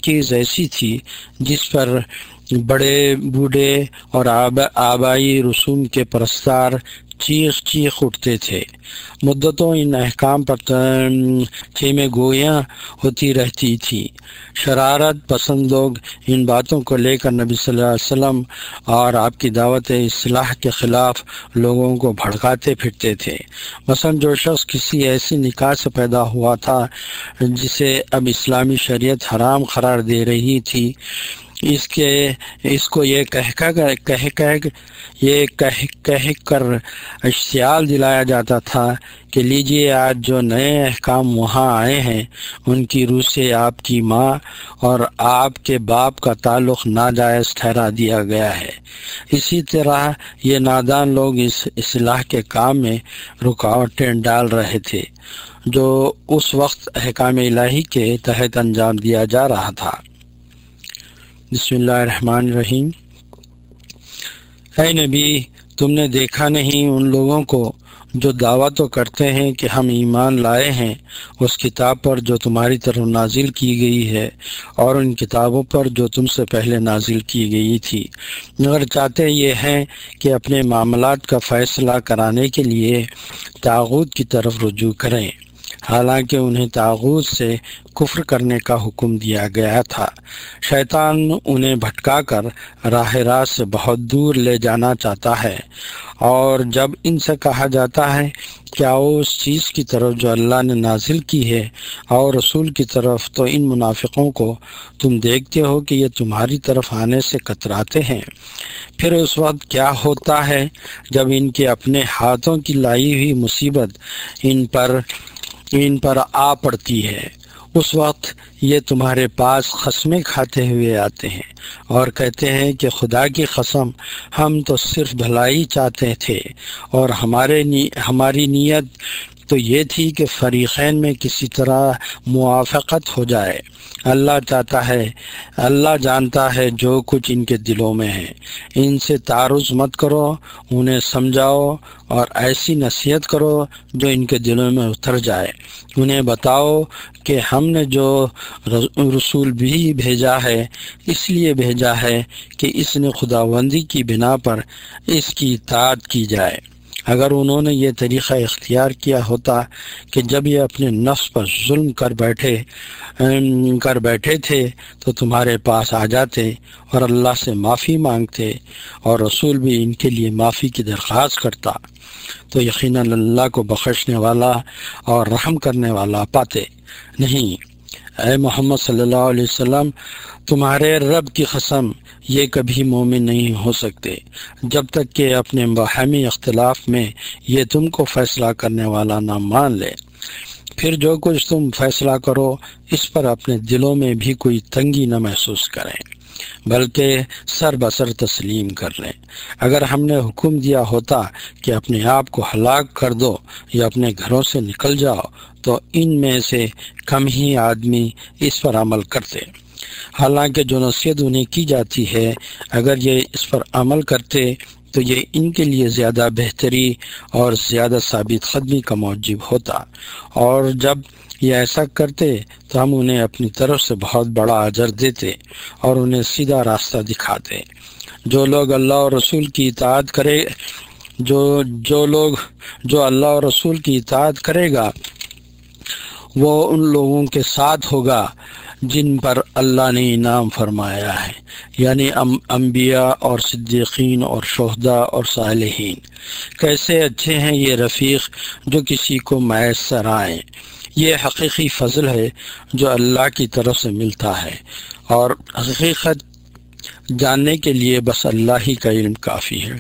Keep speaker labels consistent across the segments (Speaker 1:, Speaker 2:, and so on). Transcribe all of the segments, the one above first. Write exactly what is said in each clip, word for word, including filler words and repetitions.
Speaker 1: چیز ایسی تھی جس پر بڑے بوڑھے اور آب آبائی رسوم کے پرستار چیخ چیخ اٹھتے تھے۔ مدتوں ان احکام پر خیمے گویاں ہوتی رہتی تھی۔ شرارت پسند لوگ ان باتوں کو لے کر نبی صلی اللہ علیہ وسلم اور آپ کی دعوت اصلاح کے خلاف لوگوں کو بھڑکاتے پھرتے تھے۔ مثلا جو شخص کسی ایسی نکاح سے پیدا ہوا تھا جسے اب اسلامی شریعت حرام قرار دے رہی تھی، اس کے اس کو یہ کہہ کہہ کہہ کہہ یہ کہہ کہہ کر اشتعال دلایا جاتا تھا کہ لیجئے آج جو نئے احکام وہاں آئے ہیں ان کی روح سے آپ کی ماں اور آپ کے باپ کا تعلق ناجائز ٹھہرا دیا گیا ہے۔ اسی طرح یہ نادان لوگ اس اصلاح کے کام میں رکاوٹیں ڈال رہے تھے جو اس وقت احکام الہی کے تحت انجام دیا جا رہا تھا۔ بسم اللہ الرحمن الرحیم۔ اے نبی، تم نے دیکھا نہیں ان لوگوں کو جو دعویٰ تو کرتے ہیں کہ ہم ایمان لائے ہیں اس کتاب پر جو تمہاری طرف نازل کی گئی ہے اور ان کتابوں پر جو تم سے پہلے نازل کی گئی تھی، مگر چاہتے یہ ہیں کہ اپنے معاملات کا فیصلہ کرانے کے لیے طاغوت کی طرف رجوع کریں، حالانکہ انہیں طاغوت سے کفر کرنے کا حکم دیا گیا تھا۔ شیطان انہیں بھٹکا کر راہ راست سے بہت دور لے جانا چاہتا ہے، اور جب ان سے کہا جاتا ہے کیا وہ اس چیز کی طرف جو اللہ نے نازل کی ہے اور رسول کی طرف، تو ان منافقوں کو تم دیکھتے ہو کہ یہ تمہاری طرف آنے سے کتراتے ہیں۔ پھر اس وقت کیا ہوتا ہے جب ان کے اپنے ہاتھوں کی لائی ہوئی مصیبت ان پر ان پر آ پڑتی ہے، اس وقت یہ تمہارے پاس قسمیں کھاتے ہوئے آتے ہیں اور کہتے ہیں کہ خدا کی قسم ہم تو صرف بھلائی چاہتے تھے اور ہمارے نی ہماری نیت تو یہ تھی کہ فریقین میں کسی طرح موافقت ہو جائے۔ اللہ چاہتا ہے اللہ جانتا ہے جو کچھ ان کے دلوں میں ہے۔ ان سے تعارض مت کرو، انہیں سمجھاؤ اور ایسی نصیحت کرو جو ان کے دلوں میں اتر جائے۔ انہیں بتاؤ کہ ہم نے جو رسول بھی بھیجا ہے اس لیے بھیجا ہے کہ اس نے خداوندی کی بنا پر اس کی اطاعت کی جائے۔ اگر انہوں نے یہ طریقہ اختیار کیا ہوتا کہ جب یہ اپنے نفس پر ظلم کر بیٹھے کر بیٹھے تھے تو تمہارے پاس آ جاتے اور اللہ سے معافی مانگتے اور رسول بھی ان کے لیے معافی کی درخواست کرتا، تو یقیناً اللہ کو بخشنے والا اور رحم کرنے والا پاتے نہیں۔ اے محمد صلی اللہ علیہ وسلم، تمہارے رب کی قسم یہ کبھی مومن نہیں ہو سکتے جب تک کہ اپنے باہمی اختلاف میں یہ تم کو فیصلہ کرنے والا نہ مان لے۔ پھر جو کچھ تم فیصلہ کرو اس پر اپنے دلوں میں بھی کوئی تنگی نہ محسوس کریں، بلکہ سر بسر تسلیم کر لیں۔ اگر ہم نے حکم دیا ہوتا کہ اپنے آپ کو ہلاک کر دو یا اپنے گھروں سے نکل جاؤ تو ان میں سے کم ہی آدمی اس پر عمل کرتے، حالانکہ جو نصیحت انہیں کی جاتی ہے اگر یہ اس پر عمل کرتے تو یہ ان کے لیے زیادہ بہتری اور زیادہ ثابت قدمی کا موجب ہوتا، اور جب یہ ایسا کرتے تو ہم انہیں اپنی طرف سے بہت بڑا اجر دیتے اور انہیں سیدھا راستہ دکھاتے۔ جو لوگ اللہ اور رسول کی اطاعت کرے جو جو لوگ جو اللہ اور رسول کی اطاعت کرے گا وہ ان لوگوں کے ساتھ ہوگا جن پر اللہ نے انعام فرمایا ہے، یعنی انبیاء اور صدیقین اور شہداء اور صالحین۔ کیسے اچھے ہیں یہ رفیق جو کسی کو میسر آئیں۔ یہ حقیقی فضل ہے جو اللہ کی طرف سے ملتا ہے، اور حقیقت جاننے کے لیے بس اللہ ہی کا علم کافی ہے۔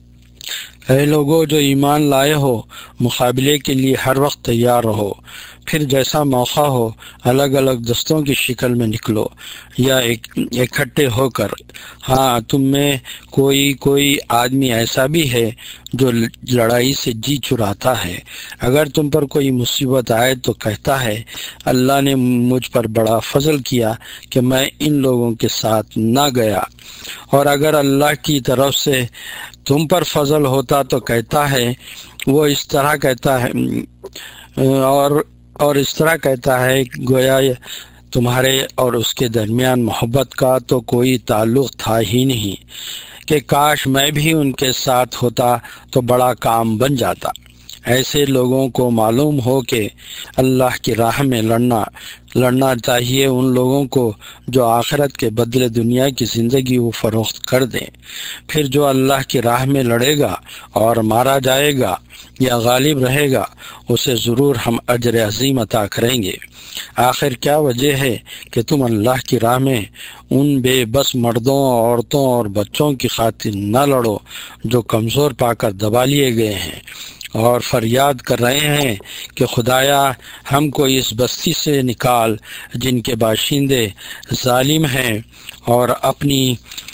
Speaker 1: اے لوگو جو ایمان لائے ہو، مقابلے کے لیے ہر وقت تیار رہو، پھر جیسا موقع ہو الگ الگ دستوں کی شکل میں نکلو یا ایک اکٹھے ہو کر۔ ہاں، تم میں کوئی کوئی آدمی ایسا بھی ہے جو لڑائی سے جی چراتا ہے۔ اگر تم پر کوئی مصیبت آئے تو کہتا ہے اللہ نے مجھ پر بڑا فضل کیا کہ میں ان لوگوں کے ساتھ نہ گیا، اور اگر اللہ کی طرف سے تم پر فضل ہوتا تو کہتا ہے وہ اس طرح کہتا ہے اور اور اس طرح کہتا ہے گویا تمہارے اور اس کے درمیان محبت کا تو کوئی تعلق تھا ہی نہیں کہ کاش میں بھی ان کے ساتھ ہوتا تو بڑا کام بن جاتا۔ ایسے لوگوں کو معلوم ہو کہ اللہ کی راہ میں لڑنا لڑنا چاہیے ان لوگوں کو جو آخرت کے بدلے دنیا کی زندگی وہ فروخت کر دیں۔ پھر جو اللہ کی راہ میں لڑے گا اور مارا جائے گا یا غالب رہے گا اسے ضرور ہم اجر عظیم عطا کریں گے۔ آخر کیا وجہ ہے کہ تم اللہ کی راہ میں ان بے بس مردوں عورتوں اور بچوں کی خاطر نہ لڑو جو کمزور پا کر دبا لیے گئے ہیں اور فریاد کر رہے ہیں کہ خدایا ہم کو اس بستی سے نکال جن کے باشندے ظالم ہیں، اور اپنی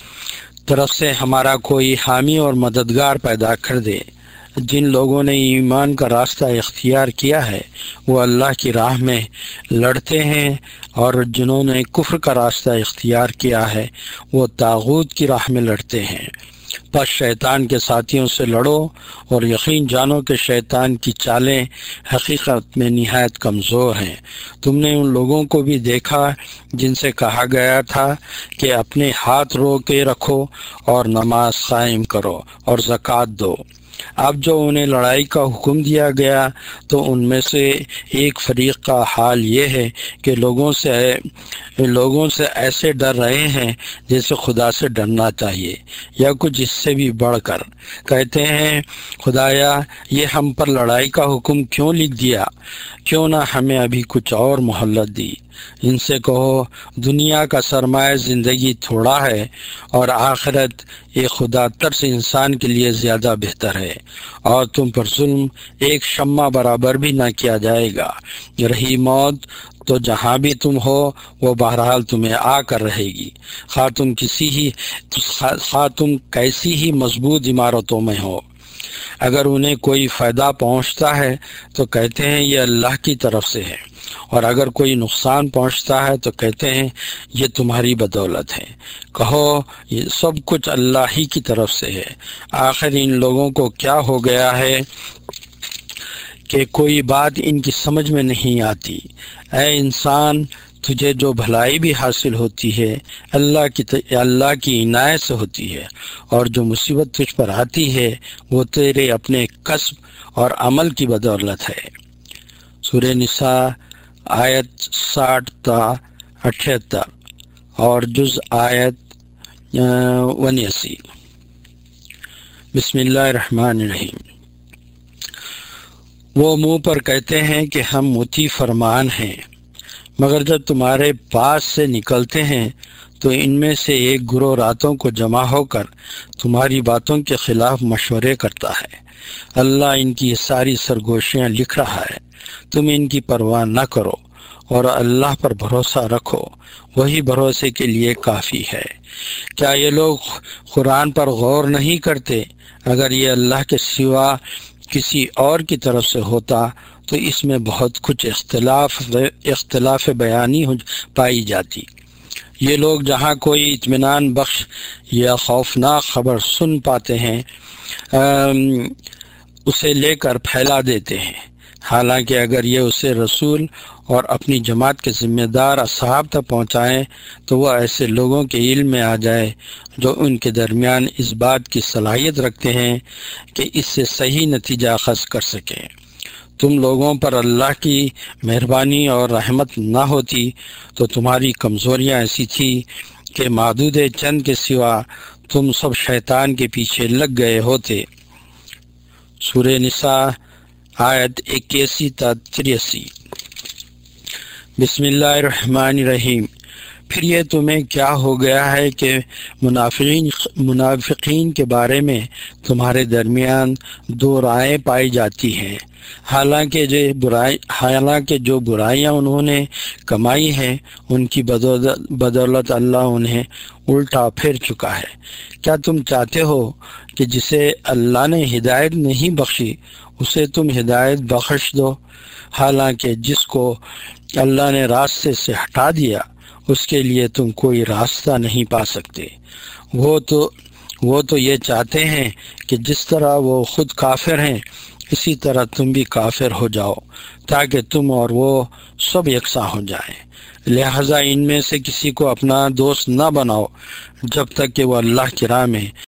Speaker 1: طرف سے ہمارا کوئی حامی اور مددگار پیدا کر دے۔ جن لوگوں نے ایمان کا راستہ اختیار کیا ہے وہ اللہ کی راہ میں لڑتے ہیں، اور جنہوں نے کفر کا راستہ اختیار کیا ہے وہ طاغوت کی راہ میں لڑتے ہیں۔ پس شیطان کے ساتھیوں سے لڑو اور یقین جانو کہ شیطان کی چالیں حقیقت میں نہایت کمزور ہیں۔ تم نے ان لوگوں کو بھی دیکھا جن سے کہا گیا تھا کہ اپنے ہاتھ رو کے رکھو اور نماز قائم کرو اور زکوٰۃ دو۔ اب جو انہیں لڑائی کا حکم دیا گیا تو ان میں سے ایک فریق کا حال یہ ہے کہ لوگوں سے لوگوں سے ایسے ڈر رہے ہیں جیسے خدا سے ڈرنا چاہیے، یا کچھ اس سے بھی بڑھ کر کہتے ہیں خدایا یہ ہم پر لڑائی کا حکم کیوں لکھ دیا، کیوں نہ ہمیں ابھی کچھ اور مہلت دی۔ ان سے کہو دنیا کا سرمایہ زندگی تھوڑا ہے اور آخرت ایک خدا ترس انسان کے لیے زیادہ بہتر ہے، اور تم پر ظلم ایک شمع برابر بھی نہ کیا جائے گا۔ رہی موت تو جہاں بھی تم ہو وہ بہرحال تمہیں آ کر رہے گی، خواہ تم کسی ہی خواہ تم کیسی ہی مضبوط عمارتوں میں ہو۔ اگر انہیں کوئی فائدہ پہنچتا ہے تو کہتے ہیں یہ اللہ کی طرف سے ہے، اور اگر کوئی نقصان پہنچتا ہے تو کہتے ہیں یہ تمہاری بدولت ہے۔ کہو یہ سب کچھ اللہ ہی کی طرف سے ہے۔ آخر ان لوگوں کو کیا ہو گیا ہے کہ کوئی بات ان کی سمجھ میں نہیں آتی۔ اے انسان تجھے جو بھلائی بھی حاصل ہوتی ہے اللہ کی اللہ کی عنایت سے ہوتی ہے، اور جو مصیبت تجھ پر آتی ہے وہ تیرے اپنے کسب اور عمل کی بدولت ہے۔ سورہ نساء آیت ساٹھ تا اٹھہتر اور جز آیت انیاسی۔ بسم اللہ الرحمن الرحیم۔ وہ منہ پر کہتے ہیں کہ ہم مطیع فرمان ہیں، مگر جب تمہارے پاس سے نکلتے ہیں تو ان میں سے ایک گروہ راتوں کو جمع ہو کر تمہاری باتوں کے خلاف مشورے کرتا ہے۔ اللہ ان کی ساری سرگوشیاں لکھ رہا ہے، تم ان کی پرواہ نہ کرو اور اللہ پر بھروسہ رکھو، وہی بھروسے کے لیے کافی ہے۔ کیا یہ لوگ قرآن پر غور نہیں کرتے؟ اگر یہ اللہ کے سوا کسی اور کی طرف سے ہوتا تو اس میں بہت کچھ اختلاف اختلاف بیانی پائی جاتی۔ یہ لوگ جہاں کوئی اطمینان بخش یا خوفناک خبر سن پاتے ہیں اسے لے کر پھیلا دیتے ہیں، حالانکہ اگر یہ اسے رسول اور اپنی جماعت کے ذمہ دار اصحاب تک پہنچائیں تو وہ ایسے لوگوں کے علم میں آ جائے جو ان کے درمیان اس بات کی صلاحیت رکھتے ہیں کہ اس سے صحیح نتیجہ اخذ کر سکیں۔ تم لوگوں پر اللہ کی مہربانی اور رحمت نہ ہوتی تو تمہاری کمزوریاں ایسی تھی کہ معدود چند کے سوا تم سب شیطان کے پیچھے لگ گئے ہوتے۔ سورہ نساء آیت اکیسی تا تریاسی۔ بسم اللہ الرحمن الرحیم۔ پھر یہ تمہیں کیا ہو گیا ہے کہ منافقین منافقین کے بارے میں تمہارے درمیان دو رائے پائی جاتی ہیں، حالانکہ جو برائی حالانکہ جو برائیاں انہوں نے کمائی ہیں ان کی بدولت بدولت اللہ انہیں الٹا پھیر چکا ہے۔ کیا تم چاہتے ہو کہ جسے اللہ نے ہدایت نہیں بخشی اسے تم ہدایت بخش دو، حالانکہ جس کو اللہ نے راستے سے ہٹا دیا اس کے لیے تم کوئی راستہ نہیں پا سکتے۔ وہ تو وہ تو یہ چاہتے ہیں کہ جس طرح وہ خود کافر ہیں اسی طرح تم بھی کافر ہو جاؤ تاکہ تم اور وہ سب یکساں ہو جائیں۔ لہذا ان میں سے کسی کو اپنا دوست نہ بناؤ جب تک کہ وہ اللہ کی راہ میں